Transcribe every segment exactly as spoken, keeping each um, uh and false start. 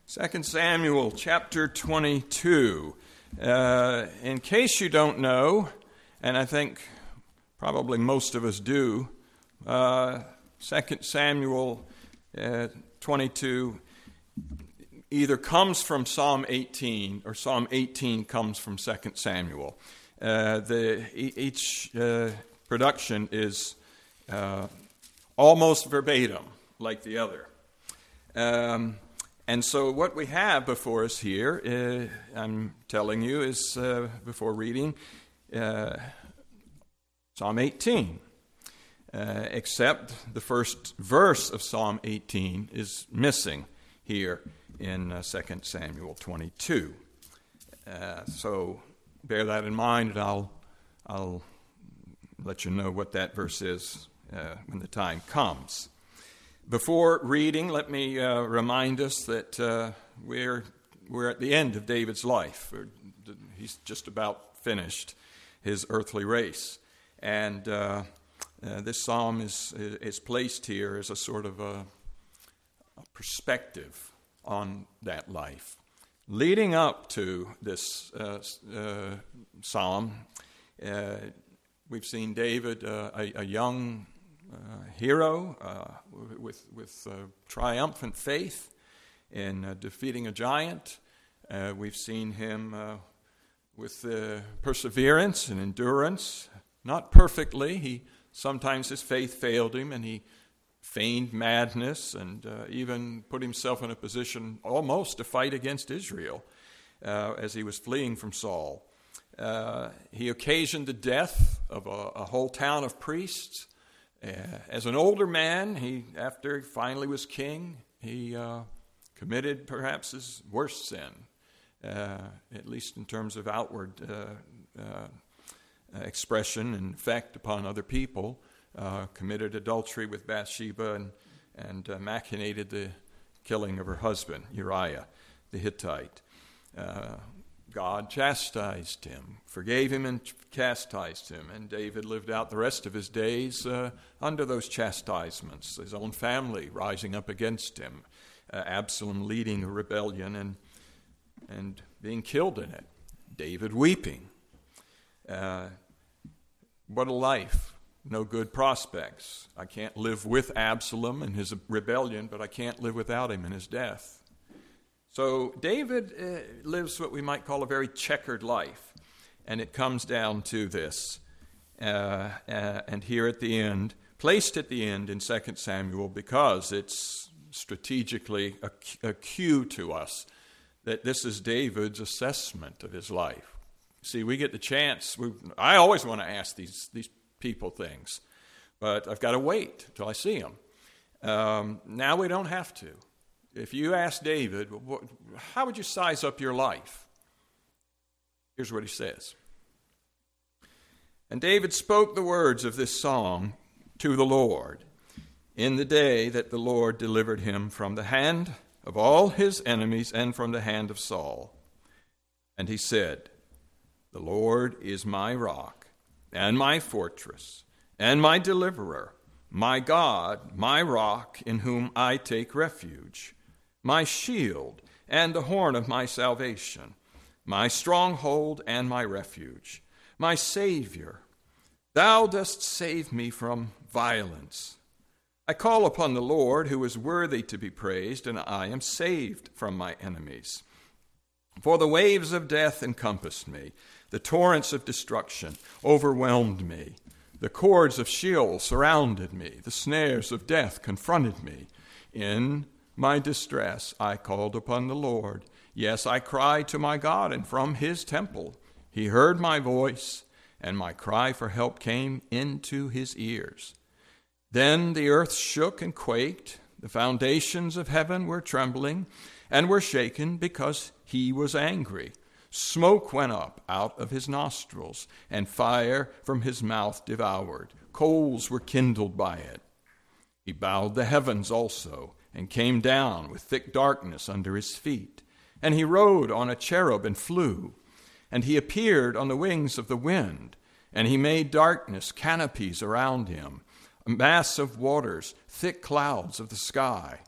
Second Samuel chapter twenty-two. Uh, in case you don't know, and I think probably most of us do, uh, Second Samuel uh, twenty-two either comes from Psalm eighteen or Psalm eighteen comes from Second Samuel. Uh, the each uh, production is uh, almost verbatim, like the other. Um, And so what we have before us here, uh, I'm telling you, is, uh, before reading, uh, Psalm eighteen. Uh, except the first verse of Psalm eighteen is missing here in uh, Second Samuel twenty-two. Uh, so bear that in mind, and I'll, I'll let you know what that verse is uh, when the time comes. Before reading, let me uh, remind us that uh, we're we're at the end of David's life. He's just about finished his earthly race, and uh, uh, this psalm is is placed here as a sort of a, a perspective on that life. Leading up to this uh, uh, psalm, uh, we've seen David, uh, a, a young Uh, hero uh, with with uh, triumphant faith in uh, defeating a giant. Uh, we've seen him uh, with uh, perseverance and endurance, not perfectly. He sometimes his faith failed him, and he feigned madness and uh, even put himself in a position almost to fight against Israel uh, as he was fleeing from Saul. Uh, he occasioned the death of a, a whole town of priests. Uh, as an older man, he, after he finally was king, he uh, committed perhaps his worst sin, uh, at least in terms of outward uh, uh, expression and effect upon other people, uh, committed adultery with Bathsheba and, and uh, machinated the killing of her husband, Uriah the Hittite. Uh, God chastised him, forgave him and chastised him, and David lived out the rest of his days uh, under those chastisements, his own family rising up against him, uh, Absalom leading a rebellion and and being killed in it, David weeping. Uh, what a life, no good prospects. I can't live with Absalom and his rebellion, but I can't live without him in his death. So David uh, lives what we might call a very checkered life, and it comes down to this. Uh, uh, and here at the end, placed at the end in Second Samuel, because it's strategically a, a cue to us that this is David's assessment of his life. See, we get the chance. We, I always want to ask these, these people things, but I've got to wait till I see them. Um, now we don't have to. If you ask David, what, how would you size up your life? Here's what he says. And David spoke the words of this song to the Lord in the day that the Lord delivered him from the hand of all his enemies and from the hand of Saul. And he said, the Lord is my rock and my fortress and my deliverer, my God, my rock in whom I take refuge, my shield and the horn of my salvation, my stronghold and my refuge, my Savior. Thou dost save me from violence. I call upon the Lord, who is worthy to be praised, and I am saved from my enemies. For the waves of death encompassed me, the torrents of destruction overwhelmed me. The cords of Sheol surrounded me, the snares of death confronted me. In my distress, I called upon the Lord. Yes, I cried to my God, and from his temple he heard my voice, and my cry for help came into his ears. Then the earth shook and quaked. The foundations of heaven were trembling and were shaken because he was angry. Smoke went up out of his nostrils, and fire from his mouth devoured. Coals were kindled by it. He bowed the heavens also, and came down with thick darkness under his feet. And he rode on a cherub and flew. And he appeared on the wings of the wind. And he made darkness canopies around him, a mass of waters, thick clouds of the sky.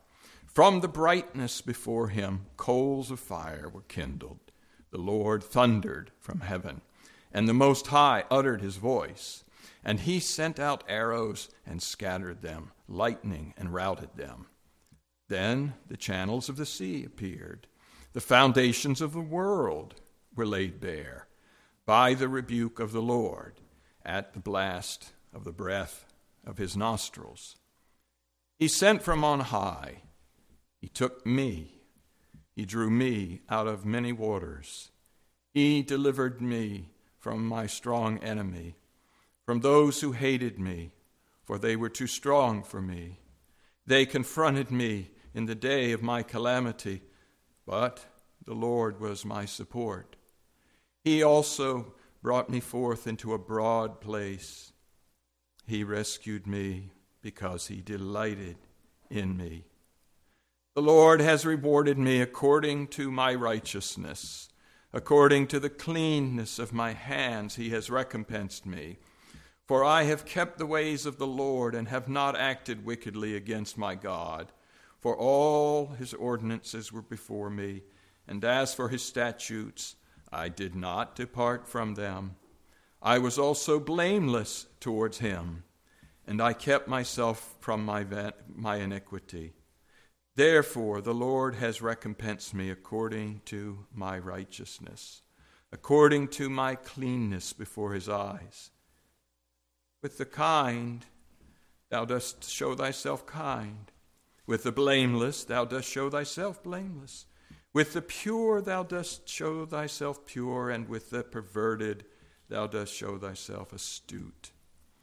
From the brightness before him, coals of fire were kindled. The Lord thundered from heaven, and the Most High uttered his voice. And he sent out arrows and scattered them, lightning and routed them. Then the channels of the sea appeared. The foundations of the world were laid bare by the rebuke of the Lord at the blast of the breath of his nostrils. He sent from on high. He took me. He drew me out of many waters. He delivered me from my strong enemy, from those who hated me, for they were too strong for me. They confronted me in the day of my calamity, but the Lord was my support. He also brought me forth into a broad place. He rescued me because he delighted in me. The Lord has rewarded me according to my righteousness. According to the cleanness of my hands he has recompensed me. For I have kept the ways of the Lord and have not acted wickedly against my God. For all his ordinances were before me, and as for his statutes, I did not depart from them. I was also blameless towards him, and I kept myself from my, my iniquity. Therefore, the Lord has recompensed me according to my righteousness, according to my cleanness before his eyes. With the kind, thou dost show thyself kind. With the blameless, thou dost show thyself blameless. With the pure, thou dost show thyself pure, and with the perverted, thou dost show thyself astute.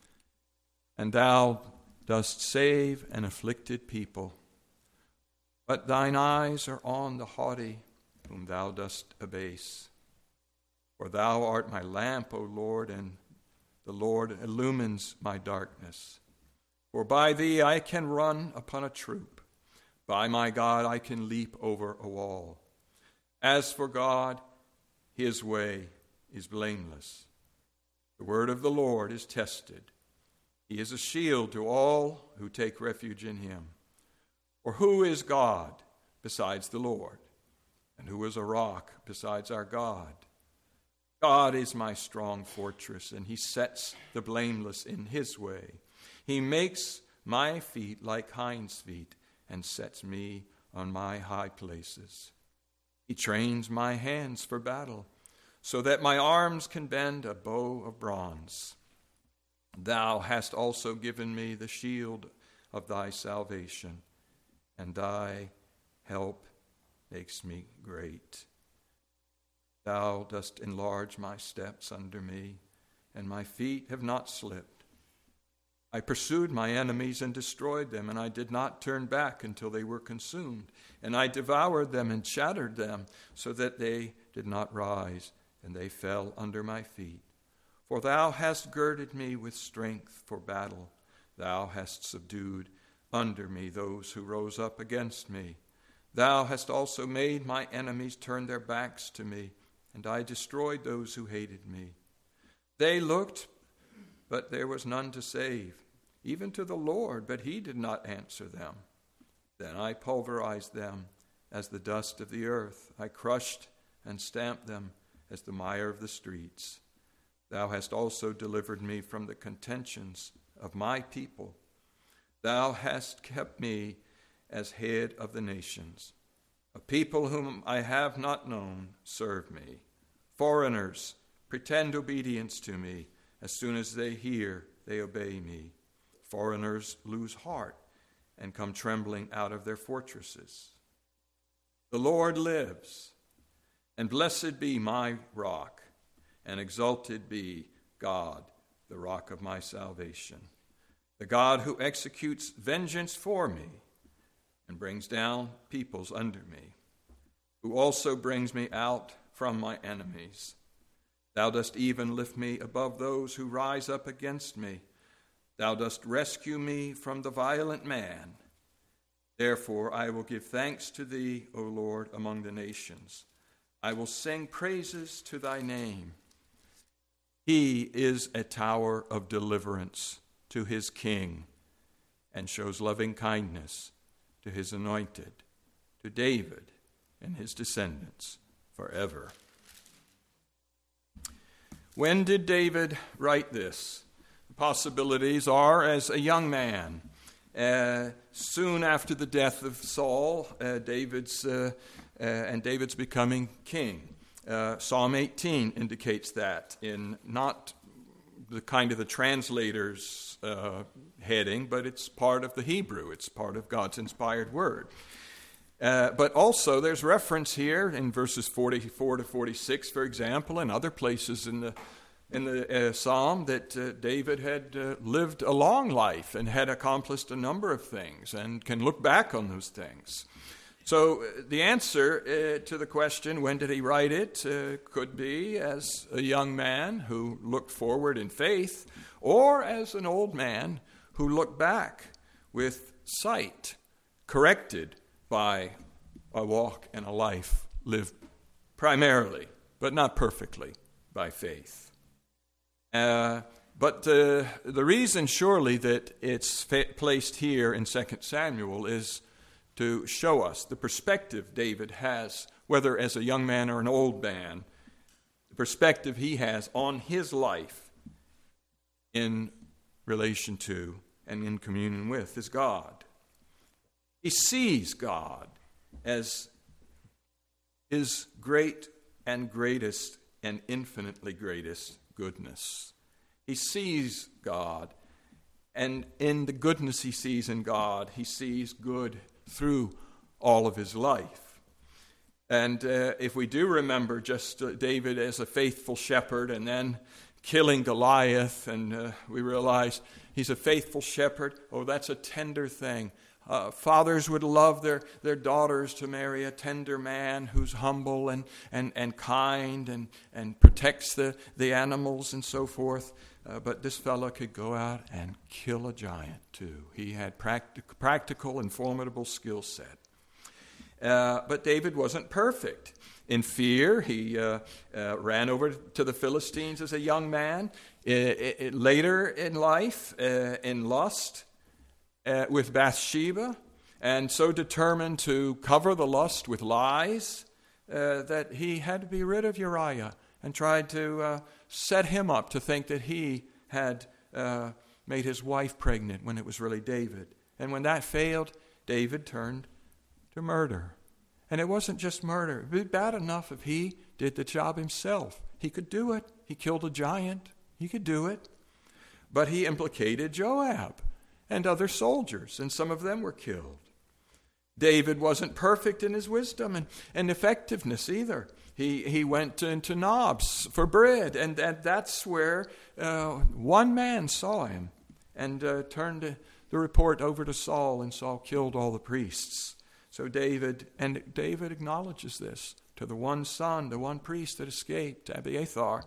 And thou dost save an afflicted people. But thine eyes are on the haughty, whom thou dost abase. For thou art my lamp, O Lord, and the Lord illumines my darkness. For by thee I can run upon a troop. By my God I can leap over a wall. As for God, his way is blameless. The word of the Lord is tested. He is a shield to all who take refuge in him. For who is God besides the Lord? And who is a rock besides our God? God is my strong fortress, and he sets the blameless in his way. He makes my feet like hinds' feet, and sets me on my high places. He trains my hands for battle, so that my arms can bend a bow of bronze. Thou hast also given me the shield of thy salvation, and thy help makes me great. Thou dost enlarge my steps under me, and my feet have not slipped. I pursued my enemies and destroyed them, and I did not turn back until they were consumed. And I devoured them and shattered them, so that they did not rise, and they fell under my feet. For thou hast girded me with strength for battle. Thou hast subdued under me those who rose up against me. Thou hast also made my enemies turn their backs to me, and I destroyed those who hated me. They looked, but there was none to save, even to the Lord, but he did not answer them. Then I pulverized them as the dust of the earth. I crushed and stamped them as the mire of the streets. Thou hast also delivered me from the contentions of my people. Thou hast kept me as head of the nations. A people whom I have not known serve me. Foreigners pretend obedience to me. As soon as they hear, they obey me. Foreigners lose heart and come trembling out of their fortresses. The Lord lives, and blessed be my rock, and exalted be God, the rock of my salvation. The God who executes vengeance for me and brings down peoples under me, who also brings me out from my enemies. Thou dost even lift me above those who rise up against me. Thou dost rescue me from the violent man. Therefore I will give thanks to thee, O Lord, among the nations. I will sing praises to thy name. He is a tower of deliverance to his king, and shows loving kindness to his anointed, to David and his descendants forever. When did David write this? The possibilities are as a young man. Uh, soon after the death of Saul, uh, David's uh, uh, and David's becoming king. Uh, Psalm eighteen indicates that in not the kind of the translator's uh, heading, but it's part of the Hebrew. It's part of God's inspired word. Uh, but also there's reference here in verses forty-four to forty-six, for example, and other places in the in the uh, psalm that uh, David had uh, lived a long life and had accomplished a number of things and can look back on those things. So uh, the answer uh, to the question, when did he write it, uh, could be as a young man who looked forward in faith, or as an old man who looked back with sight, corrected by a walk and a life lived primarily, but not perfectly, by faith. Uh, but uh, the reason surely that it's fa- placed here in Second Samuel is to show us the perspective David has, whether as a young man or an old man, the perspective he has on his life in relation to and in communion with his God. He sees God as his great and greatest and infinitely greatest goodness. He sees God, and in the goodness he sees in God, he sees good through all of his life. And uh, if we do remember just uh, David as a faithful shepherd and then killing Goliath, and uh, we realize he's a faithful shepherd, oh, that's a tender thing. Uh, fathers would love their, their daughters to marry a tender man who's humble and, and, and kind and, and protects the, the animals and so forth. Uh, but this fellow could go out and kill a giant too. He had practic- practical and formidable skill set. Uh, but David wasn't perfect. In fear, he uh, uh, ran over to the Philistines as a young man. It, it, later in life, uh, in lust, Uh, with Bathsheba, and so determined to cover the lust with lies uh, that he had to be rid of Uriah and tried to uh, set him up to think that he had uh, made his wife pregnant when it was really David. And when that failed, David turned to murder. And it wasn't just murder. It would be bad enough if he did the job himself. He could do it. He killed a giant. He could do it. But he implicated Joab and other soldiers, and some of them were killed. David wasn't perfect in his wisdom and, and effectiveness either. He he went into Nob's for bread, and that, that's where uh, one man saw him and uh, turned the report over to Saul, and Saul killed all the priests. So David, and David acknowledges this to the one son, the one priest that escaped, Abiathar.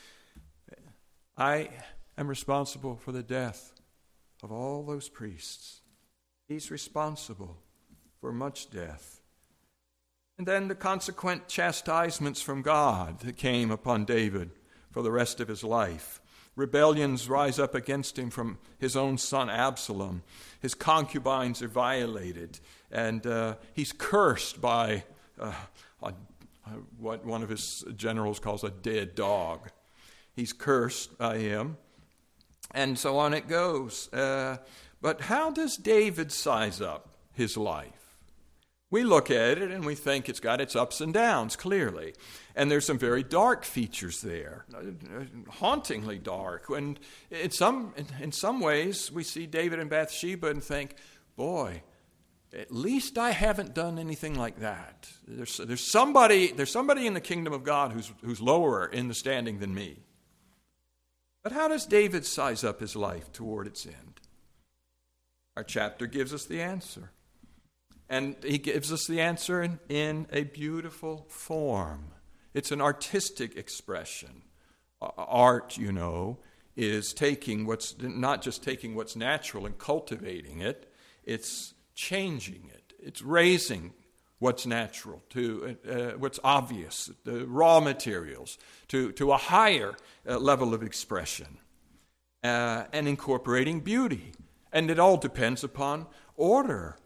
I am responsible for the death of all those priests. He's responsible for much death. And then the consequent chastisements from God that came upon David for the rest of his life. Rebellions rise up against him from his own son Absalom. His concubines are violated, and uh, he's cursed by uh, a, a, what one of his generals calls a dead dog. He's cursed by him. And so on it goes. Uh, but how does David size up his life? We look at it and we think it's got its ups and downs, clearly. And there's some very dark features there, hauntingly dark. And in some, in some ways, we see David and Bathsheba and think, boy, at least I haven't done anything like that. There's, there's, somebody, there's somebody in the kingdom of God who's, who's lower in the standing than me. But how does David size up his life toward its end? Our chapter gives us the answer. And he gives us the answer in, in a beautiful form. It's an artistic expression. Art, you know, is taking what's, not just taking what's natural and cultivating it, it's changing it. It's raising what's natural to uh, what's obvious, the raw materials, to, to a higher uh, level of expression, uh, and incorporating beauty. And it all depends upon order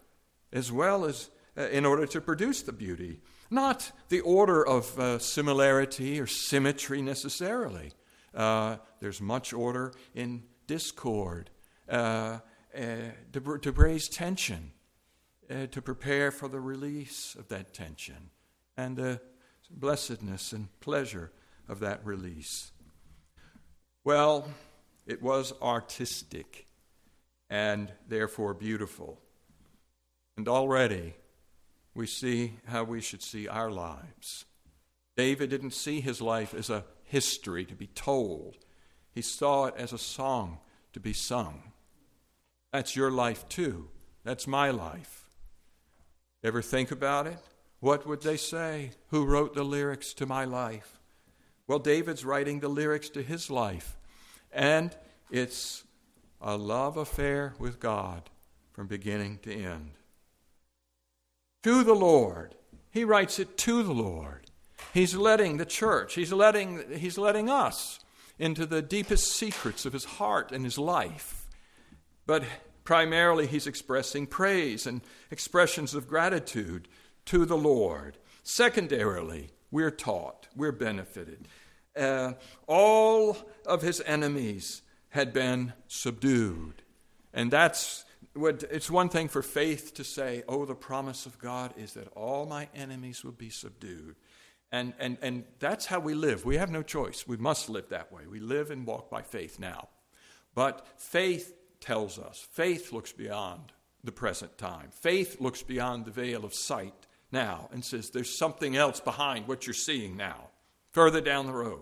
as well as uh, in order to produce the beauty. Not the order of uh, similarity or symmetry necessarily. Uh, there's much order in discord, uh, uh, to, to raise tension, uh, to prepare for the release of that tension and the blessedness and pleasure of that release. Well, it was artistic and therefore beautiful. And already we see how we should see our lives. David didn't see his life as a history to be told. He saw it as a song to be sung. That's your life too. That's my life. Ever think about it? What would they say? Who wrote the lyrics to my life? Well, David's writing the lyrics to his life. And it's a love affair with God from beginning to end. To the Lord. He writes it to the Lord. He's letting the church, he's letting, he's letting us into the deepest secrets of his heart and his life. But primarily he's expressing praise and expressions of gratitude to the Lord. Secondarily, we're taught, we're benefited. Uh, all of his enemies had been subdued. And that's what, it's one thing for faith to say, oh, the promise of God is that all my enemies will be subdued. And, and, and that's how we live. We have no choice. We must live that way. We live and walk by faith now. But faith tells us, faith looks beyond the present time. Faith looks beyond the veil of sight now and says there's something else behind what you're seeing now, further down the road.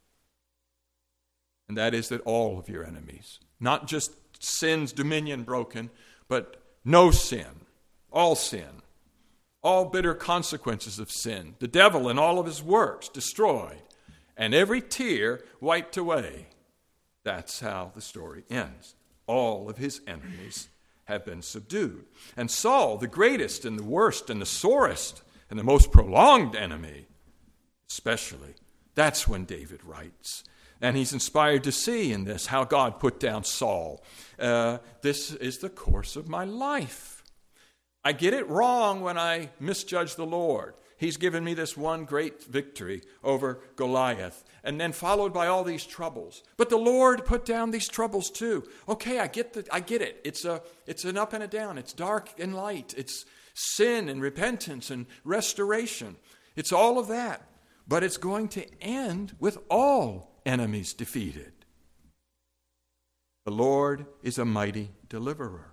And that is that all of your enemies, not just sin's dominion broken, but no sin, all sin, all bitter consequences of sin, the devil and all of his works destroyed, and every tear wiped away. That's how the story ends. All of his enemies have been subdued. And Saul, the greatest and the worst and the sorest and the most prolonged enemy, especially, that's when David writes. And he's inspired to see in this how God put down Saul. Uh, this is the course of my life. I get it wrong when I misjudge the Lord. He's given me this one great victory over Goliath, and then followed by all these troubles. But the Lord put down these troubles too. Okay, I get the, I get it. It's a, it's an up and a down. It's dark and light. It's sin and repentance and restoration. It's all of that. But it's going to end with all enemies defeated. The Lord is a mighty deliverer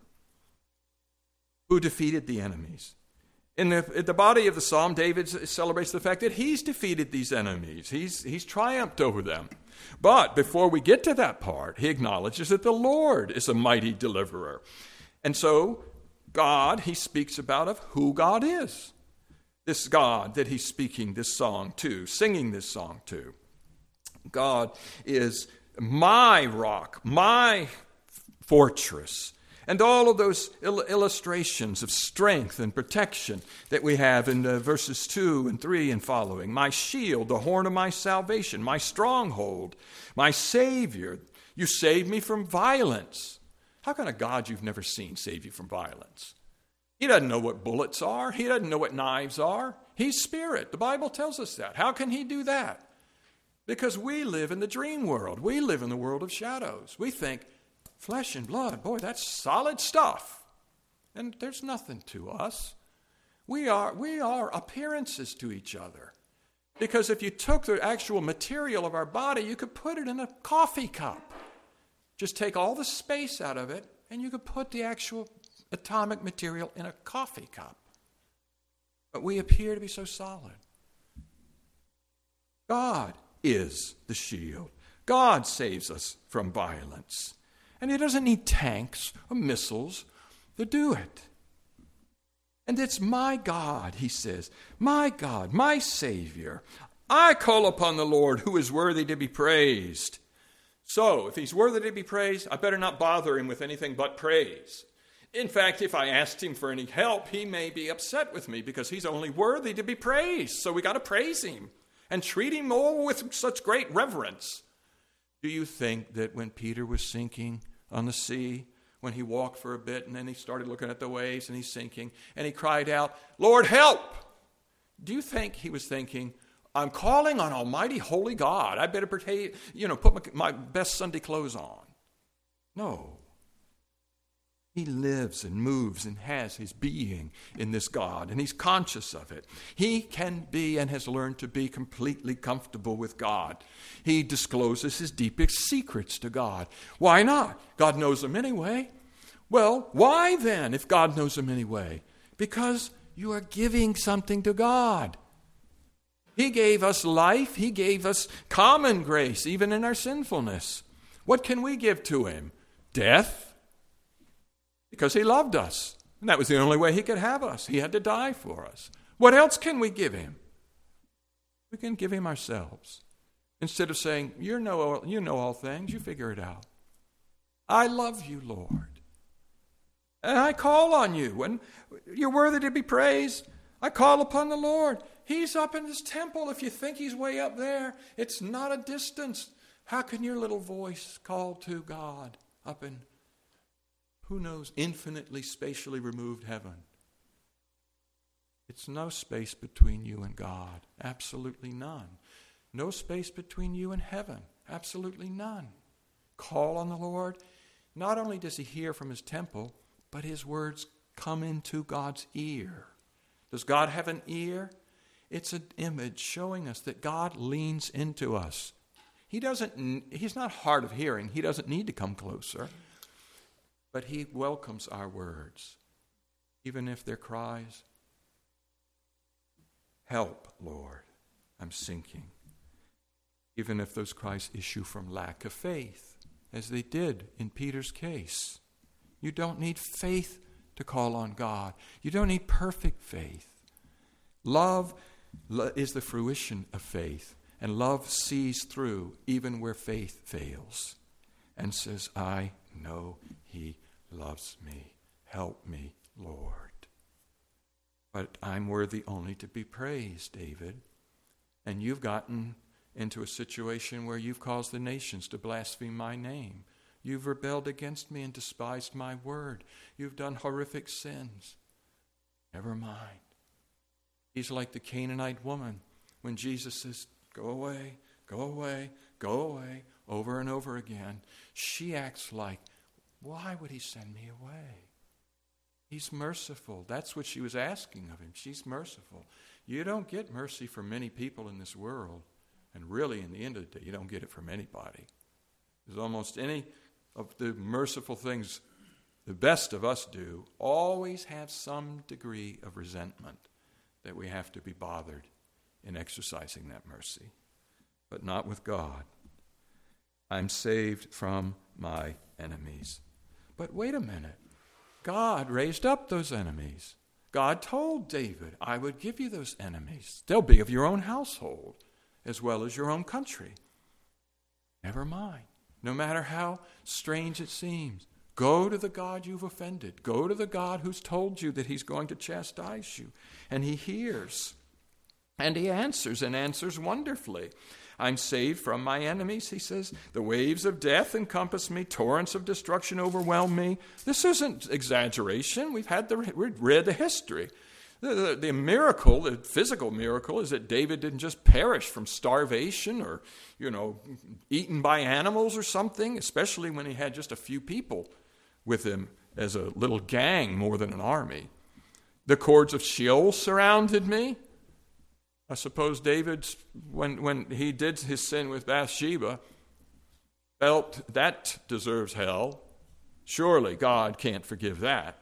who defeated the enemies. In the, in the body of the psalm, David celebrates the fact that he's defeated these enemies. He's, he's triumphed over them. But before we get to that part, he acknowledges that the Lord is a mighty deliverer. And so God, he speaks about of who God is. This God that he's speaking this song to, singing this song to. God is my rock, my fortress. And all of those il- illustrations of strength and protection that we have in uh, verses two and three and following. My shield, the horn of my salvation, my stronghold, my Savior. You saved me from violence. How can a God you've never seen save you from violence? He doesn't know what bullets are. He doesn't know what knives are. He's spirit. The Bible tells us that. How can he do that? Because we live in the dream world. We live in the world of shadows. We think, flesh and blood, boy, that's solid stuff. And there's nothing to us. We are, we are appearances to each other. Because if you took the actual material of our body, you could put it in a coffee cup. Just take all the space out of it, and you could put the actual atomic material in a coffee cup. But we appear to be so solid. God is the shield. God saves us from violence. And he doesn't need tanks or missiles to do it. And it's my God, he says, my God, my Savior. I call upon the Lord who is worthy to be praised. So, if he's worthy to be praised, I better not bother him with anything but praise. In fact, if I asked him for any help, he may be upset with me because he's only worthy to be praised. So we got to praise him and treat him all with such great reverence. Do you think that when Peter was sinking on the sea, when he walked for a bit, and then he started looking at the waves, and he's sinking, and he cried out, "Lord, help!" Do you think he was thinking, I'm calling on Almighty Holy God. I better pretend, you know, put my, my best Sunday clothes on. No. He lives and moves and has his being in this God, and he's conscious of it. He can be and has learned to be completely comfortable with God. He discloses his deepest secrets to God. Why not? God knows them anyway. Well, why then, if God knows them anyway? Because you are giving something to God. He gave us life. He gave us common grace, even in our sinfulness. What can we give to him? Death? Because he loved us. And that was the only way he could have us. He had to die for us. What else can we give him? We can give him ourselves. Instead of saying, you know, you know all things, you figure it out. I love you, Lord. And I call on you. And you're worthy to be praised. I call upon the Lord. He's up in his temple. If you think he's way up there, it's not a distance. How can your little voice call to God up in, who knows, infinitely spatially removed heaven? It's no space between you and God. Absolutely none. No space between you and heaven. Absolutely none. Call on the Lord. Not only does he hear from his temple, but his words come into God's ear. Does God have an ear? It's an image showing us that God leans into us. He doesn't, he's not hard of hearing. He doesn't need to come closer. But he welcomes our words, even if they're cries. Help, Lord, I'm sinking. Even if those cries issue from lack of faith, as they did in Peter's case. You don't need faith to call on God. You don't need perfect faith. Love is the fruition of faith, and love sees through even where faith fails and says, I know he loves me. Help me, Lord. But I'm worthy only to be praised, David. And you've gotten into a situation where you've caused the nations to blaspheme my name. You've rebelled against me and despised my word. You've done horrific sins. Never mind. He's like the Canaanite woman when Jesus says, go away, go away, go away, over and over again. She acts like, why would he send me away? He's merciful. That's what she was asking of him. She's merciful. You don't get mercy from many people in this world. And really, in the end of the day, you don't get it from anybody. There's almost any of the merciful things the best of us do always have some degree of resentment that we have to be bothered in exercising that mercy. But not with God. I'm saved from my enemies. But wait a minute. God raised up those enemies. God told David, I would give you those enemies. They'll be of your own household as well as your own country. Never mind. No matter how strange it seems, go to the God you've offended. Go to the God who's told you that he's going to chastise you. And he hears. And he answers, and answers wonderfully. I'm saved from my enemies, he says. The waves of death encompass me. Torrents of destruction overwhelm me. This isn't exaggeration. We've had the, we've read the history. The, the, the miracle, the physical miracle, is that David didn't just perish from starvation or, you know, eaten by animals or something, especially when he had just a few people with him as a little gang more than an army. The cords of Sheol surrounded me. I suppose David, when, when he did his sin with Bathsheba, felt that deserves hell. Surely God can't forgive that.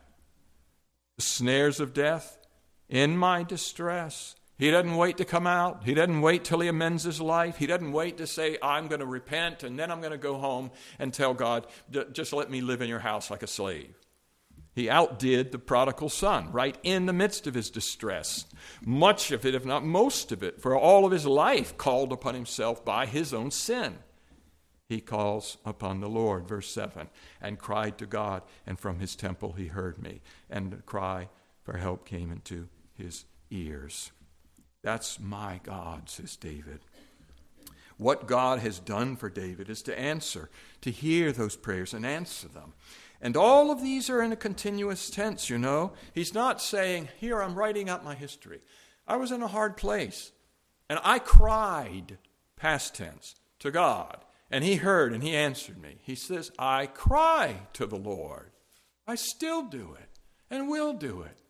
The snares of death, in my distress. He doesn't wait to come out. He doesn't wait till he amends his life. He doesn't wait to say, I'm going to repent, and then I'm going to go home and tell God, just let me live in your house like a slave. He outdid the prodigal son right in the midst of his distress. Much of it, if not most of it, for all of his life, called upon himself by his own sin. He calls upon the Lord, verse seven, and cried to God, and from his temple he heard me. And the cry for help came into his ears. That's my God, says David. What God has done for David is to answer, to hear those prayers and answer them. And all of these are in a continuous tense, you know. He's not saying, here, I'm writing out my history. I was in a hard place, and I cried, past tense, to God. And he heard and he answered me. He says, I cry to the Lord. I still do it and will do it.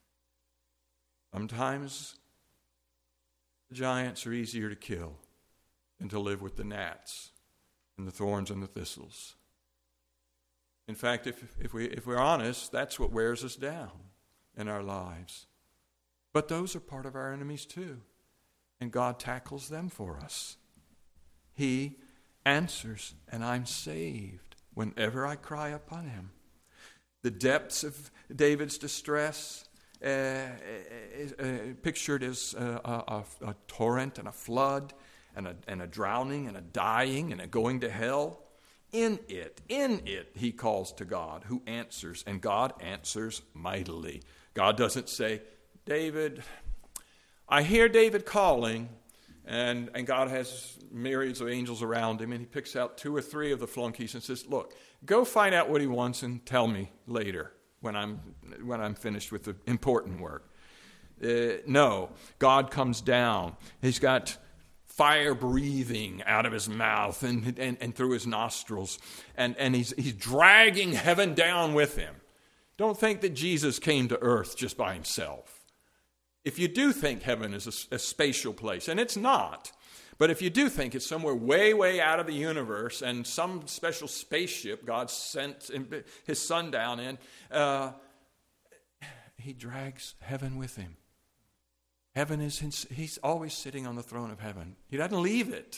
Sometimes the giants are easier to kill than to live with the gnats and the thorns and the thistles. In fact, if, if, we, if we're honest, that's what wears us down in our lives. But those are part of our enemies too. And God tackles them for us. He answers, and I'm saved whenever I cry upon him. The depths of David's distress, uh, is, uh, pictured as uh, a, a torrent and a flood and a, and a drowning and a dying and a going to hell. In it, in it, he calls to God, who answers, and God answers mightily. God doesn't say, David, I hear David calling, and, and God has myriads of angels around him, and he picks out two or three of the flunkies and says, look, go find out what he wants and tell me later when I'm, when I'm finished with the important work. Uh, no, God comes down. He's got fire breathing out of his mouth and, and, and through his nostrils. And, and he's, he's dragging heaven down with him. Don't think that Jesus came to earth just by himself. If you do think heaven is a, a spatial place, and it's not, but if you do think it's somewhere way, way out of the universe and some special spaceship God sent his son down in, uh, he drags heaven with him. Heaven is, his, he's always sitting on the throne of heaven. He doesn't leave it.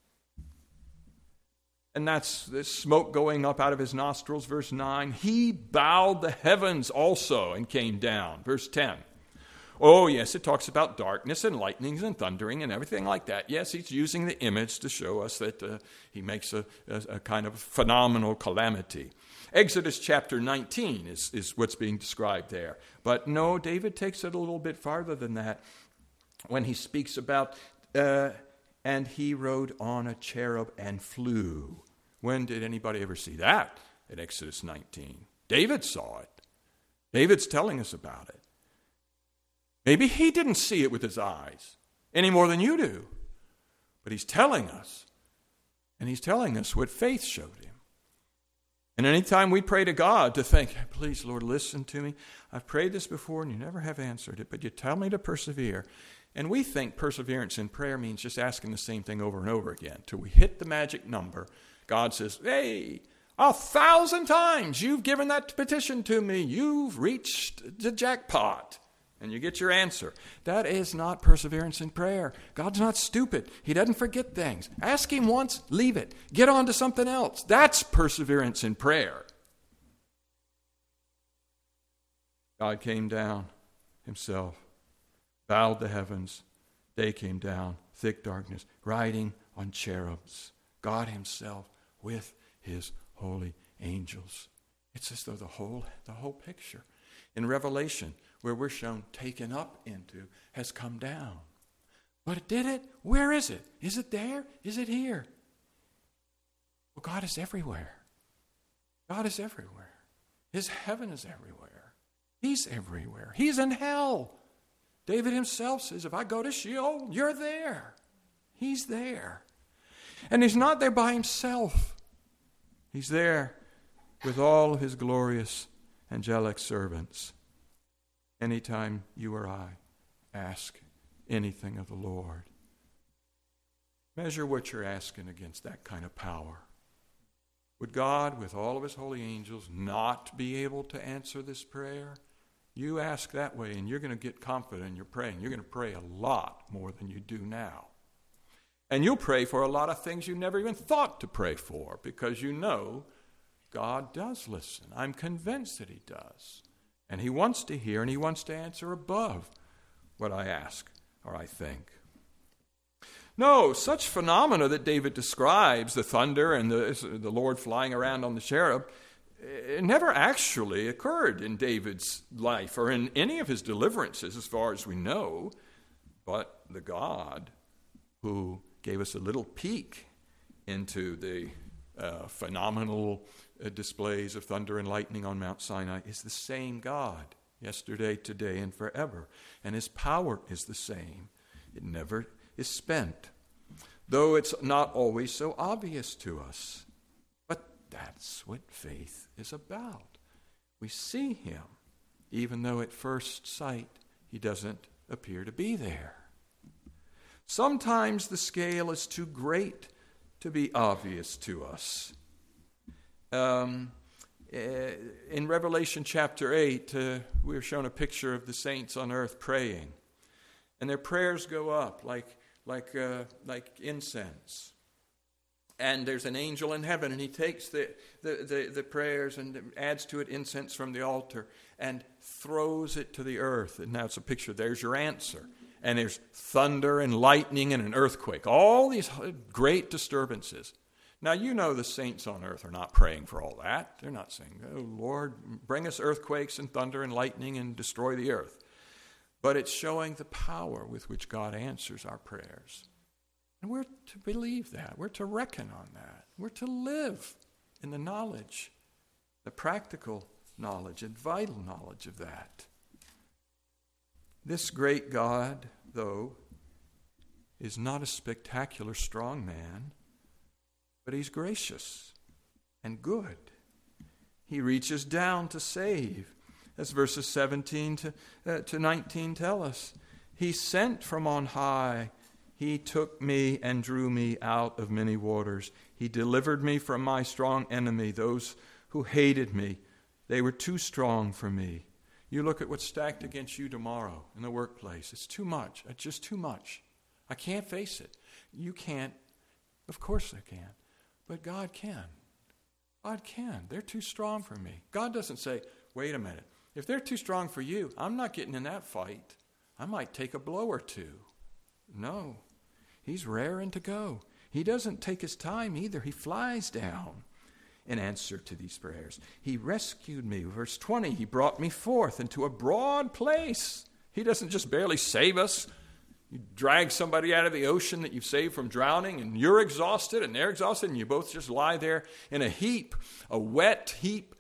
And that's the smoke going up out of his nostrils, verse nine. He bowed the heavens also and came down, verse ten. Oh, yes, it talks about darkness and lightnings and thundering and everything like that. Yes, he's using the image to show us that uh, he makes a, a, a kind of phenomenal calamity. Exodus chapter nineteen is, is what's being described there. But no, David takes it a little bit farther than that when he speaks about, uh, and he rode on a cherub and flew. When did anybody ever see that in Exodus nineteen? David saw it. David's telling us about it. Maybe he didn't see it with his eyes any more than you do. But he's telling us. And he's telling us what faith showed him. And anytime we pray to God to think, please, Lord, listen to me. I've prayed this before and you never have answered it, but you tell me to persevere. And we think perseverance in prayer means just asking the same thing over and over again. Till we hit the magic number, God says, hey, a thousand times you've given that petition to me. You've reached the jackpot. And you get your answer. That is not perseverance in prayer. God's not stupid. He doesn't forget things. Ask him once, leave it. Get on to something else. That's perseverance in prayer. God came down himself, bowed the heavens. Day came down, thick darkness, riding on cherubs. God himself with his holy angels. It's as though the whole, the whole picture in Revelation, where we're shown taken up into, has come down. But did it? Where is it? Is it there? Is it here? Well, God is everywhere. God is everywhere. His heaven is everywhere. He's everywhere. He's in hell. David himself says, if I go to Sheol, you're there. He's there. And he's not there by himself. He's there with all of his glorious angelic servants. Anytime you or I ask anything of the Lord, measure what you're asking against that kind of power. Would God, with all of his holy angels, not be able to answer this prayer? You ask that way, and you're going to get confident in your praying. You're going to pray a lot more than you do now. And you'll pray for a lot of things you never even thought to pray for, because you know God does listen. I'm convinced that he does. And he wants to hear, and he wants to answer above what I ask or I think. No, such phenomena that David describes, the thunder and the, the Lord flying around on the cherub, it never actually occurred in David's life or in any of his deliverances as far as we know. But the God who gave us a little peek into the uh, phenomenal uh, displays of thunder and lightning on Mount Sinai is the same God, yesterday, today, and forever. And his power is the same. It never is spent, though it's not always so obvious to us. But that's what faith is about. We see him, even though at first sight he doesn't appear to be there. Sometimes the scale is too great to be obvious to us. Um, in Revelation chapter eight, uh, we were shown a picture of the saints on earth praying. And their prayers go up like, like, uh, like incense. And there's an angel in heaven, and he takes the, the, the, the prayers and adds to it incense from the altar and throws it to the earth. And now it's a picture. There's your answer. And there's thunder and lightning and an earthquake. All these great disturbances. Now, you know the saints on earth are not praying for all that. They're not saying, oh, Lord, bring us earthquakes and thunder and lightning and destroy the earth. But it's showing the power with which God answers our prayers. And we're to believe that. We're to reckon on that. We're to live in the knowledge, the practical knowledge and vital knowledge of that. This great God, though, is not a spectacular strong man, but he's gracious and good. He reaches down to save, as verses seventeen to, uh, to nineteen tell us. He sent from on high. He took me and drew me out of many waters. He delivered me from my strong enemy, those who hated me. They were too strong for me. You look at what's stacked against you tomorrow in the workplace. It's too much. It's just too much. I can't face it. You can't. Of course I can. But God can. God can. They're too strong for me. God doesn't say, wait a minute. If they're too strong for you, I'm not getting in that fight. I might take a blow or two. No. He's raring to go. He doesn't take his time either. He flies down in answer to these prayers. He rescued me. Verse twenty, he brought me forth into a broad place. He doesn't just barely save us. You drag somebody out of the ocean that you've saved from drowning, and you're exhausted, and they're exhausted, and you both just lie there in a heap, a wet heap,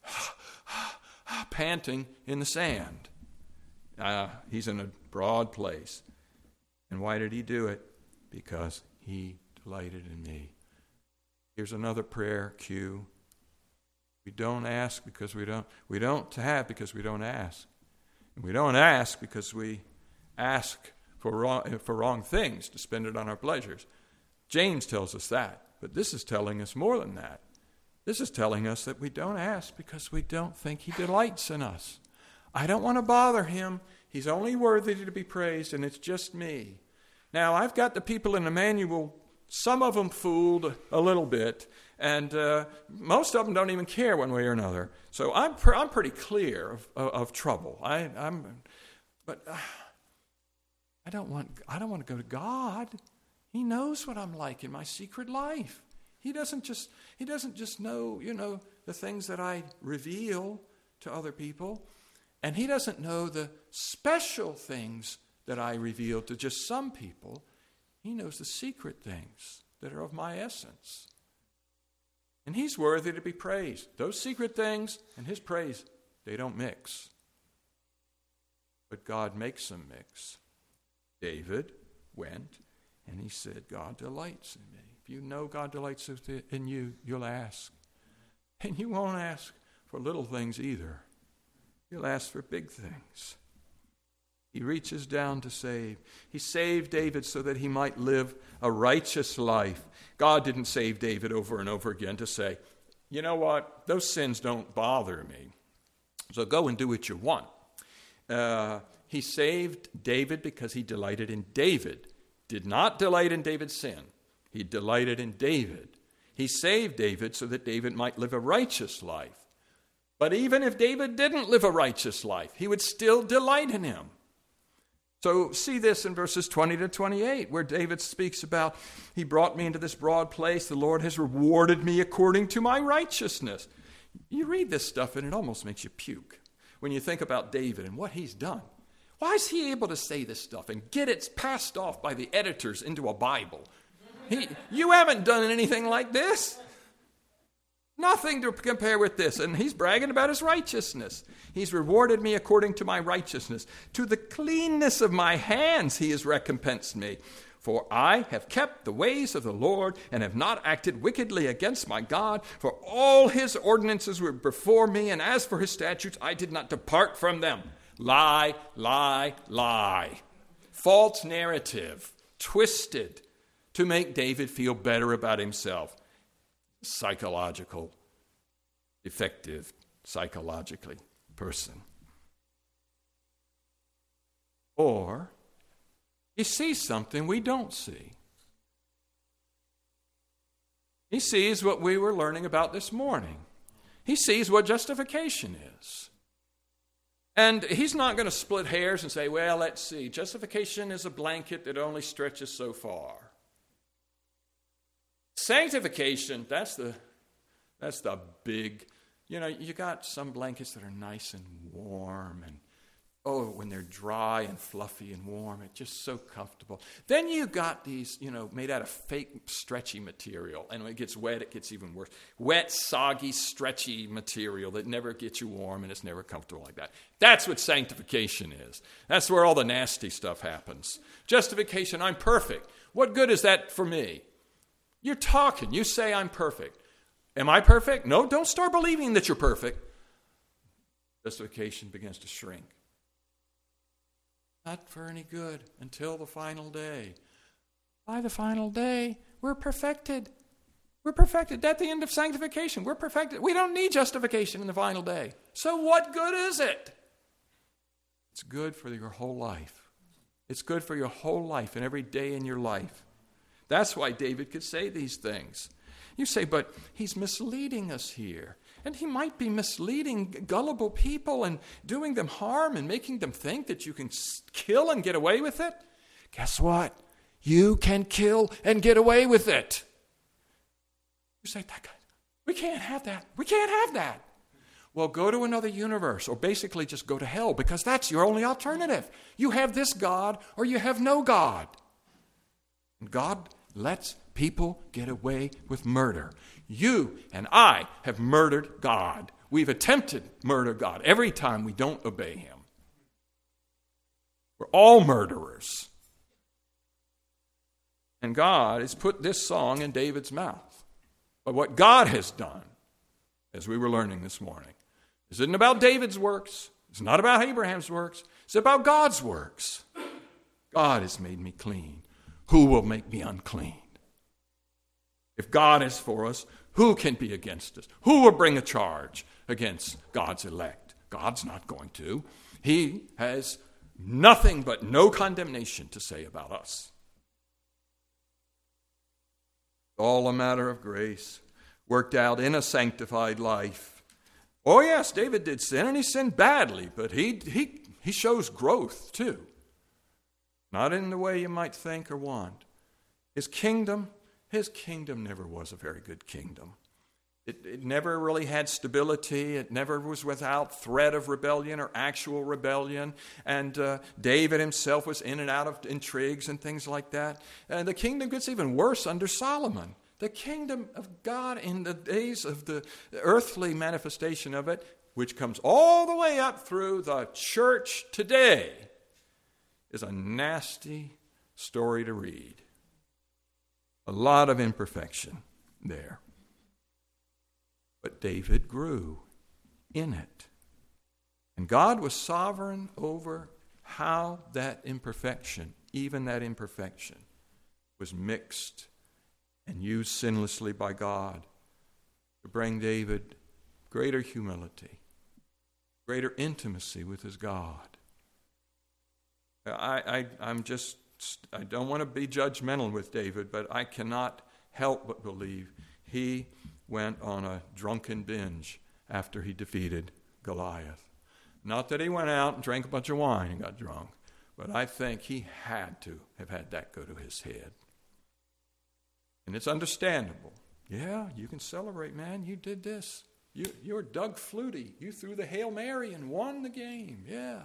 panting in the sand. Uh, he's in a broad place. And why did he do it? Because he delighted in me. Here's another prayer cue. We don't ask because we don't. We don't have because we don't ask. And we don't ask because we ask for wrong, for wrong things to spend it on our pleasures. James tells us that. But this is telling us more than that. This is telling us that we don't ask because we don't think he delights in us. I don't want to bother him. He's only worthy to be praised, and it's just me. Now, I've got the people in Emmanuel, some of them fooled a little bit, and uh, most of them don't even care one way or another. So I'm pr- I'm pretty clear of, of, of trouble. I, I'm, but uh, I don't want I don't want to go to God. He knows what I'm like in my secret life. He doesn't just he doesn't just know you know the things that I reveal to other people, and he doesn't know the special things that I reveal to just some people. He knows the secret things that are of my essence. And he's worthy to be praised. Those secret things and his praise, they don't mix. But God makes them mix. David went and he said, God delights in me. If you know God delights in you, you'll ask. And you won't ask for little things either. You'll ask for big things. He reaches down to save. He saved David so that he might live a righteous life. God didn't save David over and over again to say, you know what, those sins don't bother me, so go and do what you want. Uh, he saved David because he delighted in David. Did not delight in David's sin. He delighted in David. He saved David so that David might live a righteous life. But even if David didn't live a righteous life, he would still delight in him. So see this in verses twenty to twenty-eight, where David speaks about, he brought me into this broad place. The Lord has rewarded me according to my righteousness. You read this stuff and it almost makes you puke when you think about David and what he's done. Why is he able to say this stuff and get it passed off by the editors into a Bible? He, you haven't done anything like this. Nothing to compare with this. And he's bragging about his righteousness. He's rewarded me according to my righteousness. To the cleanness of my hands he has recompensed me. For I have kept the ways of the Lord and have not acted wickedly against my God. For all his ordinances were before me, and as for his statutes, I did not depart from them. Lie, lie, lie. False narrative, twisted to make David feel better about himself. Psychological, effective, psychologically person. Or he sees something we don't see. He sees what we were learning about this morning. He sees what justification is. And he's not going to split hairs and say, well, let's see. Justification is a blanket that only stretches so far. Sanctification, that's the that's the big, you know, you got some blankets that are nice and warm, and oh, when they're dry and fluffy and warm, it's just so comfortable. Then you got these, you know, made out of fake stretchy material, and when it gets wet, it gets even worse. Wet, soggy, stretchy material that never gets you warm and it's never comfortable like that. That's what sanctification is. That's where all the nasty stuff happens. Justification, I'm perfect. What good is that for me? You're talking. You say I'm perfect. Am I perfect? No, don't start believing that you're perfect. Justification begins to shrink. Not for any good until the final day. By the final day, we're perfected. We're perfected. At the end of sanctification, we're perfected. We don't need justification in the final day. So what good is it? It's good for your whole life. It's good for your whole life and every day in your life. That's why David could say these things. You say, but he's misleading us here. And he might be misleading gullible people and doing them harm and making them think that you can kill and get away with it. Guess what? You can kill and get away with it. You say, that guy, we can't have that. We can't have that. Well, go to another universe, or basically just go to hell, because that's your only alternative. You have this God or you have no God. And God lets people get away with murder. You and I have murdered God. We've attempted to murder God every time we don't obey him. We're all murderers. And God has put this song in David's mouth. But what God has done, as we were learning this morning, this isn't about David's works. It's not about Abraham's works. It's about God's works. God has made me clean. Who will make me unclean? If God is for us, who can be against us? Who will bring a charge against God's elect? God's not going to. He has nothing but no condemnation to say about us. All a matter of grace, worked out in a sanctified life. Oh yes, David did sin, and he sinned badly, but he he he shows growth too. Not in the way you might think or want. His kingdom, his kingdom never was a very good kingdom. It, it never really had stability. It never was without threat of rebellion or actual rebellion. And uh, David himself was in and out of intrigues and things like that. And the kingdom gets even worse under Solomon. The kingdom of God in the days of the earthly manifestation of it, which comes all the way up through the church today, is a nasty story to read. A lot of imperfection there. But David grew in it. And God was sovereign over how that imperfection, even that imperfection, was mixed and used sinlessly by God to bring David greater humility, greater intimacy with his God. I, I, I'm just, I don't want to be judgmental with David, but I cannot help but believe he went on a drunken binge after he defeated Goliath. Not that he went out and drank a bunch of wine and got drunk, but I think he had to have had that go to his head. And it's understandable. Yeah, you can celebrate, man. You did this. You, you're Doug Flutie. You threw the Hail Mary and won the game. Yeah.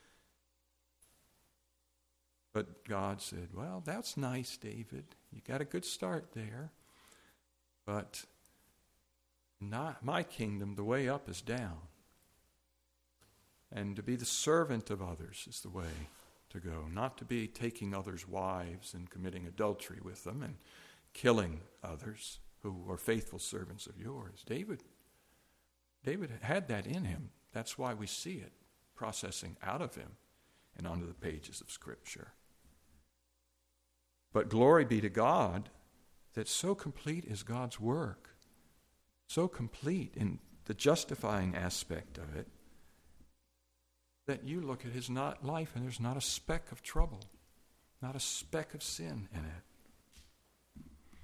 But God said, well, that's nice, David. You got a good start there. But Not my kingdom, the way up is down. And to be the servant of others is the way to go. Not to be taking others' wives and committing adultery with them and killing others who are faithful servants of yours. David, David had that in him. That's why we see it processing out of him and onto the pages of Scripture. But glory be to God that so complete is God's work, so complete in the justifying aspect of it, that you look at his not life and there's not a speck of trouble, not a speck of sin in it.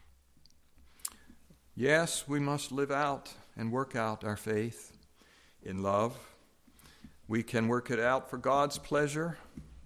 Yes, we must live out and work out our faith in love. We can work it out for God's pleasure,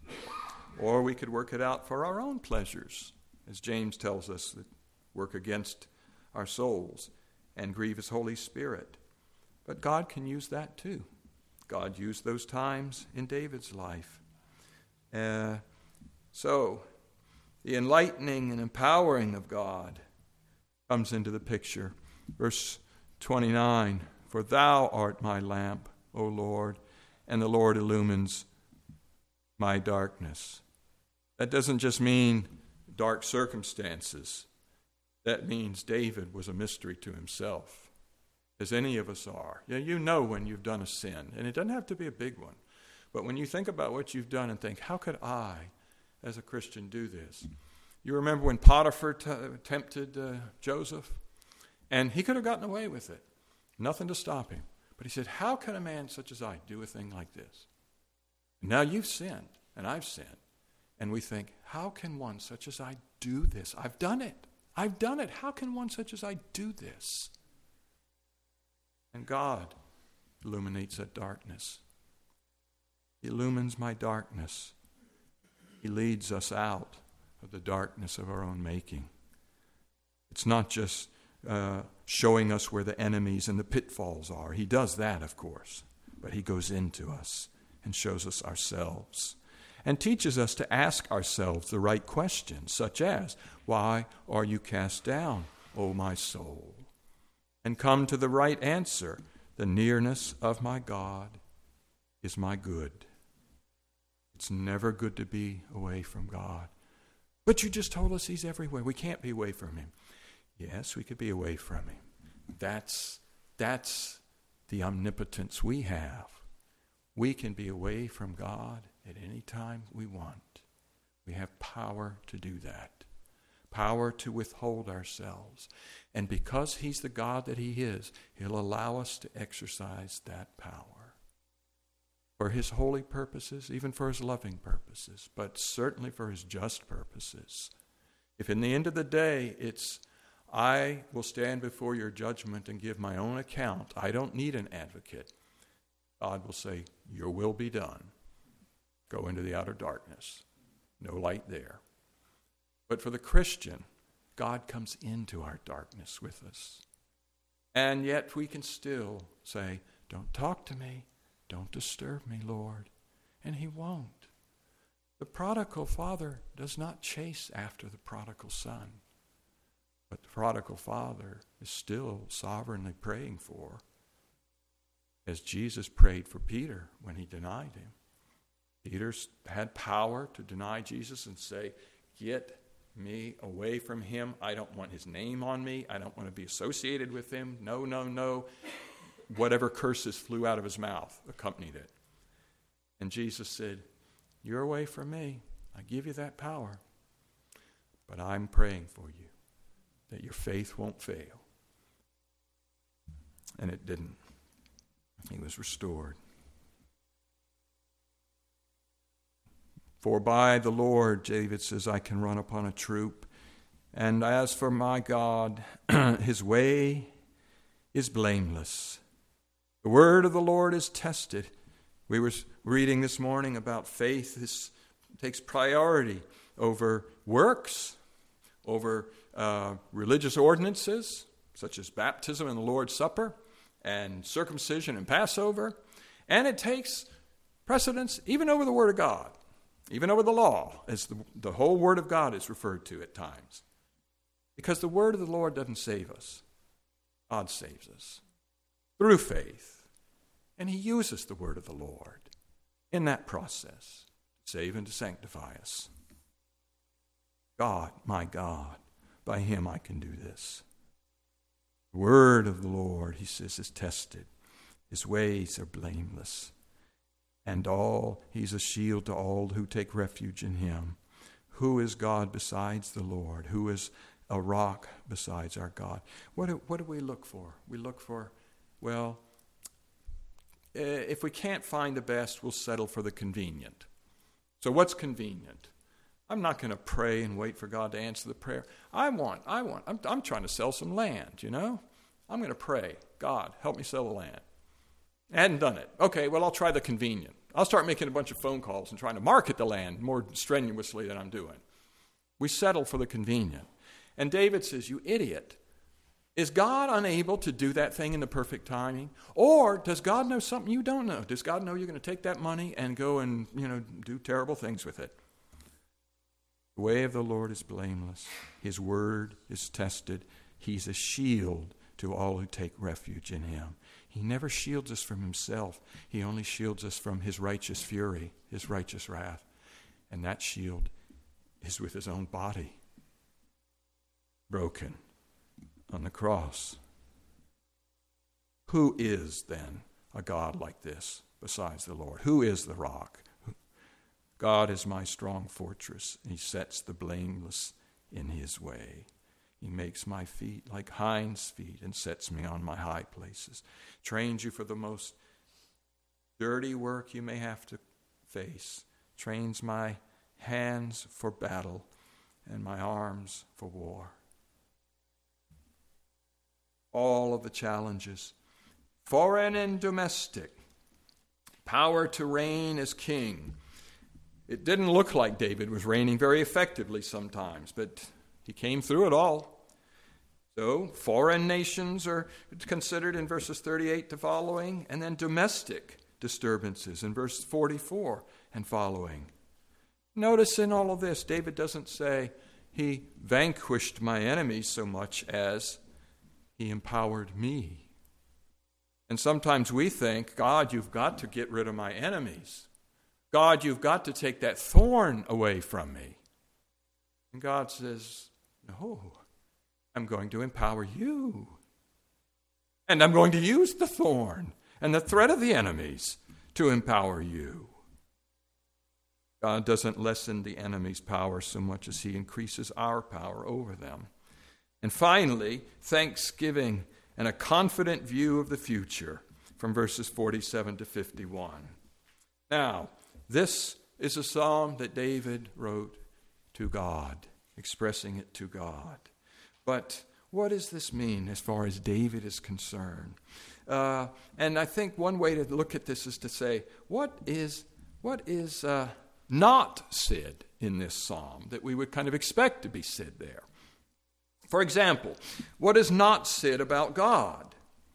or we could work it out for our own pleasures, as James tells us, that work against our souls and grieve his Holy Spirit. But God can use that too. God used those times in David's life. Uh, so, the enlightening and empowering of God comes into the picture. Verse twenty-nine, for thou art my lamp, O Lord, and the Lord illumines my darkness. That doesn't just mean dark circumstances. That means David was a mystery to himself, as any of us are. Yeah, you know when you've done a sin, and it doesn't have to be a big one. But when you think about what you've done and think, how could I, as a Christian, do this? You remember when Potiphar t- tempted uh, Joseph? And he could have gotten away with it. Nothing to stop him. But he said, how can a man such as I do a thing like this? Now you've sinned, and I've sinned. And we think, how can one such as I do this? I've done it. I've done it. How can one such as I do this? And God illuminates that darkness. He illumines my darkness. He leads us out of the darkness of our own making. It's not just uh, showing us where the enemies and the pitfalls are. He does that, of course. But he goes into us and shows us ourselves and teaches us to ask ourselves the right questions, such as, why are you cast down, O my soul? And come to the right answer, the nearness of my God is my good. It's never good to be away from God. But you just told us he's everywhere. We can't be away from him. Yes, we could be away from him. That's, that's the omnipotence we have. We can be away from God at any time we want. We have power to do that. Power to withhold ourselves. And because he's the God that he is, he'll allow us to exercise that power. For his holy purposes, even for his loving purposes, but certainly for his just purposes. If in the end of the day it's, I will stand before your judgment and give my own account, I don't need an advocate, God will say, your will be done. Go into the outer darkness. No light there. But for the Christian, God comes into our darkness with us. And yet we can still say, don't talk to me. Don't disturb me, Lord. And he won't. The prodigal father does not chase after the prodigal son. But the prodigal father is still sovereignly praying for, as Jesus prayed for Peter when he denied him. Peter had power to deny Jesus and say, get me away from him. I don't want his name on me. I don't want to be associated with him. No, no, no. Whatever curses flew out of his mouth accompanied it. And Jesus said, you're away from me. I give you that power. But I'm praying for you that your faith won't fail. And it didn't. He was restored. For by the Lord, David says, I can run upon a troop. And as for my God, his way is blameless. The word of the Lord is tested. We were reading this morning about faith. This takes priority over works, over uh, religious ordinances, such as baptism and the Lord's Supper, and circumcision and Passover. And it takes precedence even over the Word of God, even over the law, as the, the whole Word of God is referred to at times. Because the Word of the Lord doesn't save us. God saves us. through faith. And he uses the word of the Lord in that process to save and to sanctify us. God, my God, by him I can do this. The word of the Lord, he says, is tested. His ways are blameless. And all, he's a shield to all who take refuge in him. Who is God besides the Lord? Who is a rock besides our God? What do, what do we look for? We look for, well, if we can't find the best, we'll settle for the convenient. So what's convenient? I'm not going to pray and wait for God to answer the prayer. I want, I want, I'm, I'm trying to sell some land, you know? I'm going to pray, God, help me sell the land. I hadn't done it. Okay, well, I'll try the convenient. I'll start making a bunch of phone calls and trying to market the land more strenuously than I'm doing. We settle for the convenient. And David says, you idiot. Is God unable to do that thing in the perfect timing? Or does God know something you don't know? Does God know you're going to take that money and go and, you know, do terrible things with it? The way of the Lord is blameless. His word is tested. He's a shield to all who take refuge in him. He never shields us from himself. He only shields us from his righteous fury, his righteous wrath. And that shield is with his own body, broken on the cross. Who is then a God like this besides the Lord? Who is the rock? God is my strong fortress. He sets the blameless in his way. He makes my feet like hinds' feet and sets me on my high places. Trains you for the most dirty work you may have to face. Trains my hands for battle and my arms for war. All of the challenges, foreign and domestic, power to reign as king. It didn't look like David was reigning very effectively sometimes, but he came through it all. So foreign nations are considered in verses thirty-eight to following, and then domestic disturbances in verse forty-four and following. Notice in all of this, David doesn't say he vanquished my enemies so much as he empowered me. And sometimes we think, God, you've got to get rid of my enemies. God, you've got to take that thorn away from me. And God says, no, I'm going to empower you. And I'm going to use the thorn and the threat of the enemies to empower you. God doesn't lessen the enemy's power so much as he increases our power over them. And finally, thanksgiving and a confident view of the future from verses forty-seven to fifty-one. Now, this is a psalm that David wrote to God, expressing it to God. But what does this mean as far as David is concerned? Uh, and I think one way to look at this is to say, what is what is uh, not said in this psalm that we would kind of expect to be said there? For example, what is not said about God?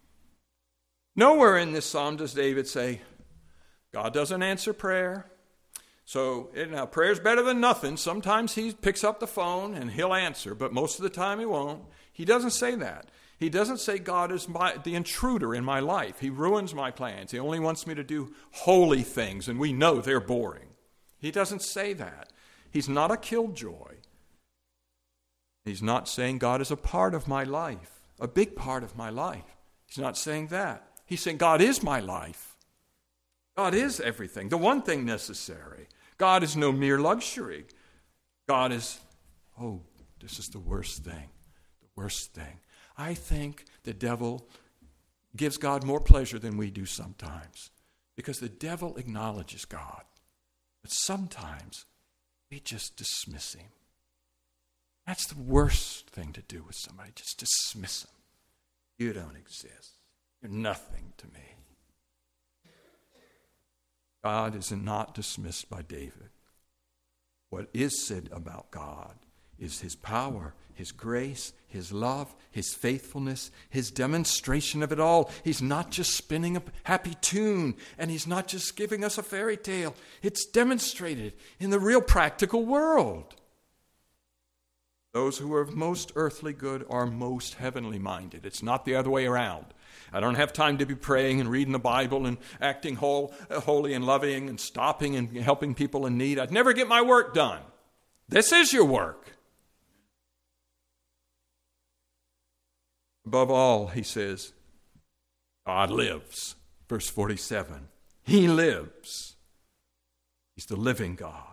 Nowhere in this psalm does David say, God doesn't answer prayer. So, now, prayer's better than nothing. Sometimes he picks up the phone and he'll answer, but most of the time he won't. He doesn't say that. He doesn't say God is my, the intruder in my life. He ruins my plans. He only wants me to do holy things, and we know they're boring. He doesn't say that. He's not a killjoy. He's not saying God is a part of my life, a big part of my life. He's not saying that. He's saying God is my life. God is everything, the one thing necessary. God is no mere luxury. God is, oh, this is the worst thing, the worst thing. I think the devil gives God more pleasure than we do sometimes, because the devil acknowledges God. But sometimes we just dismiss him. That's the worst thing to do with somebody, just dismiss them. You don't exist. You're nothing to me. God is not dismissed by David. What is said about God is his power, his grace, his love, his faithfulness, his demonstration of it all. He's not just spinning a happy tune, and he's not just giving us a fairy tale. It's demonstrated in the real practical world. Those who are most earthly good are most heavenly minded. It's not the other way around. I don't have time to be praying and reading the Bible and acting whole, holy and loving and stopping and helping people in need. I'd never get my work done. This is your work. Above all, he says, God lives. Verse forty-seven. He lives. He's the living God.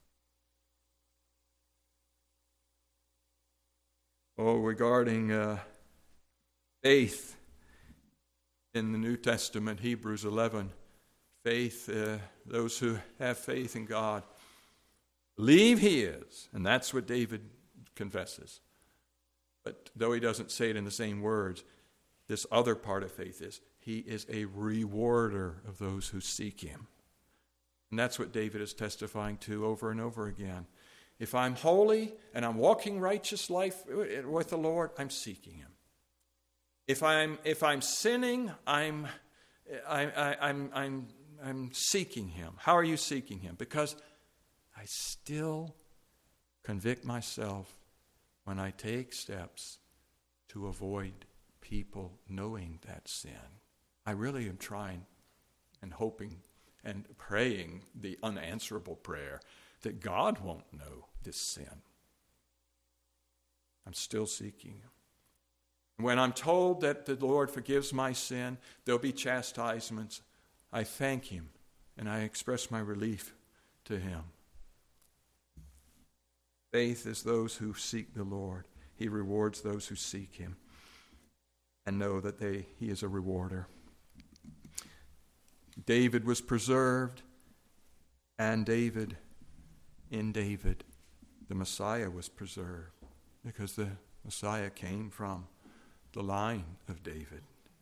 Oh, regarding uh, faith in the New Testament, Hebrews eleven, faith, uh, those who have faith in God, believe he is. And that's what David confesses. But though he doesn't say it in the same words, this other part of faith is he is a rewarder of those who seek him. And that's what David is testifying to over and over again. If I'm holy and I'm walking righteous life with the Lord, I'm seeking him. If I'm if I'm sinning, I'm I, I, I'm I'm I'm seeking him. How are you seeking him? Because I still convict myself when I take steps to avoid people knowing that sin. I really am trying and hoping and praying the unanswerable prayer that God won't know this sin. I'm still seeking him. When I'm told that the Lord forgives my sin, there'll be chastisements, I thank him and I express my relief to him. Faith is those who seek the Lord. He rewards those who seek him and know that they he is a rewarder. David was preserved, and David, in David, the Messiah was preserved because the Messiah came from the line of David.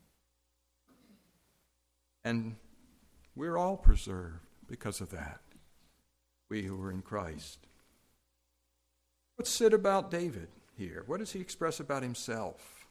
And we're all preserved because of that, we who are in Christ. What's said about David here? What does he express about himself?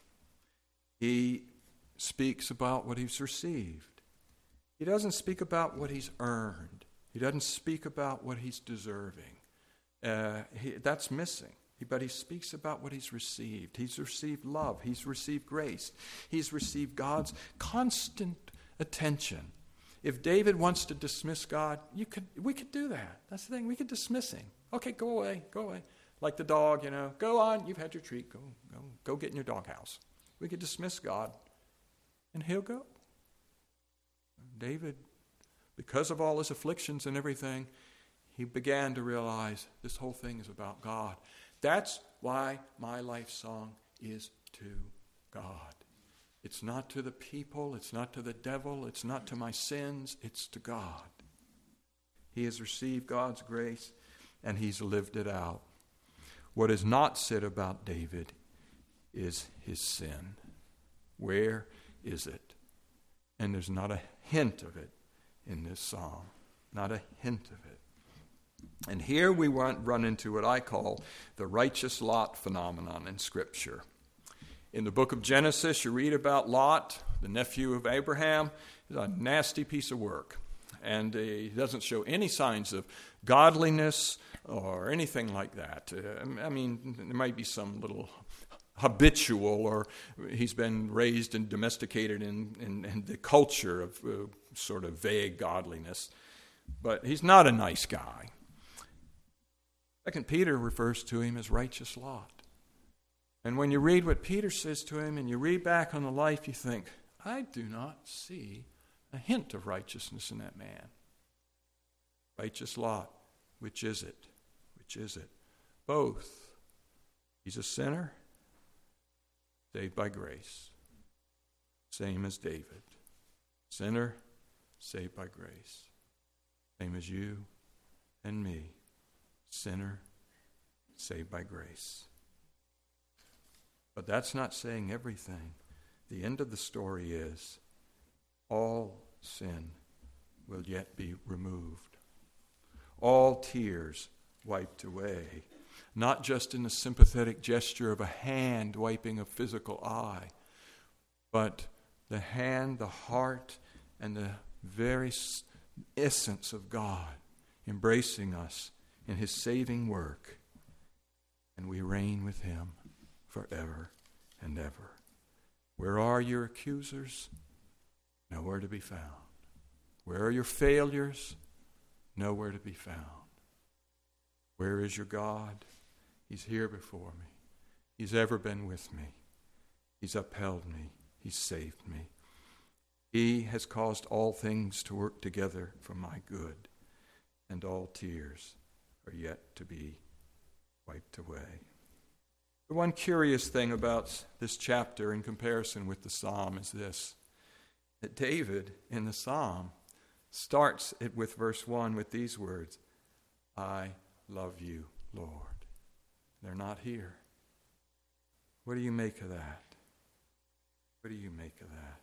He speaks about what he's received. He doesn't speak about what he's earned. He doesn't speak about what he's deserving. Uh, he, that's missing. But he speaks about what he's received. He's received love. He's received grace. He's received God's constant attention. If David wants to dismiss God, you could. We could do that. That's the thing. We could dismiss him. Okay, go away. Go away. Like the dog, you know. Go on. You've had your treat. Go, go, go get in your doghouse. We could dismiss God, and he'll go. David, because of all his afflictions and everything, he began to realize this whole thing is about God. That's why my life song is to God. It's not to the people, it's not to the devil, it's not to my sins, it's to God. He has received God's grace and he's lived it out. What is not said about David is his sin. Where is it? And there's not a hint of it in this psalm. Not a hint of it. And here we run into what I call the righteous Lot phenomenon in Scripture. In the book of Genesis, you read about Lot, the nephew of Abraham. He's a nasty piece of work. And uh, he doesn't show any signs of godliness or anything like that. Uh, I mean, there might be some little habitual, or he's been raised and domesticated in, in, in the culture of uh, sort of vague godliness. But he's not a nice guy. Second Peter refers to him as righteous Lot. And when you read what Peter says to him and you read back on the life, you think, I do not see a hint of righteousness in that man. Righteous Lot, which is it? Which is it? Both. He's a sinner, saved by grace. Same as David. Sinner, saved by grace. Same as you and me. Sinner, saved by grace. But that's not saying everything. The end of the story is all sin will yet be removed. All tears wiped away. Not just in the sympathetic gesture of a hand wiping a physical eye, but the hand, the heart, and the very essence of God embracing us in his saving work and we reign with him forever and ever. Where are your accusers? Nowhere to be found. Where are your failures? Nowhere to be found. Where is your God? He's here before me. He's ever been with me. He's upheld me. He's saved me. He has caused all things to work together for my good, and all tears are yet to be wiped away. The one curious thing about this chapter in comparison with the psalm is this, that David in the psalm starts it with verse one with these words, I love you, Lord. They're not here. What do you make of that? What do you make of that?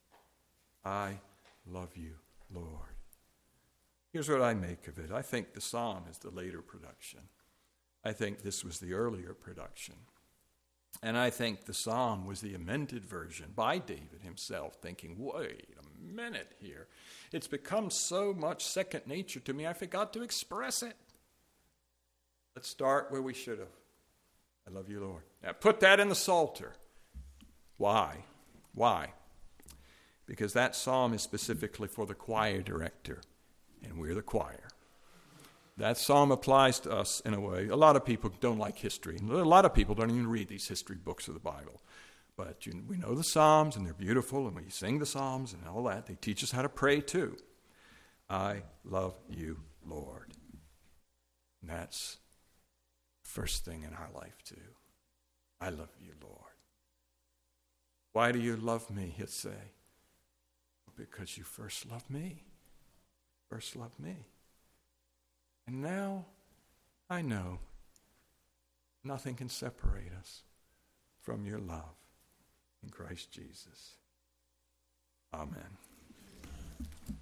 I love you, Lord. Here's what I make of it. I think the psalm is the later production. I think this was the earlier production. And I think the psalm was the amended version by David himself, thinking, wait a minute here. It's become so much second nature to me, I forgot to express it. Let's start where we should have. I love you, Lord. Now put that in the Psalter. Why? Why? Because that psalm is specifically for the choir director, and we're the choir. That psalm applies to us in a way. A lot of people don't like history. A lot of people don't even read these history books of the Bible. But you, we know the Psalms, and they're beautiful, and we sing the Psalms and all that. They teach us how to pray, too. I love you, Lord. And that's the first thing in our life, too. I love you, Lord. Why do you love me, he'll say. Because you first loved me. First loved me. And now I know nothing can separate us from your love in Christ Jesus. Amen.